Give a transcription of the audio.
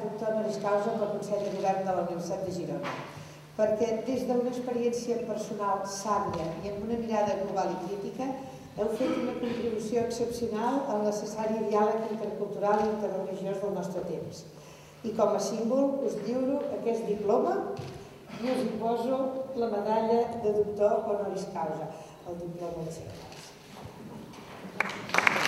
doctor honoris causa pel Consell de Govern de la Universitat de Girona, perquè des d'una experiència personal sàvia i amb una mirada global i crítica heu fet una contribució excepcional al necessari diàleg intercultural i interreligiós del nostre temps. I com a símbol us lliuro aquest diploma i us imposo la medalla de doctor honoris causa, el diploma de Ciutats.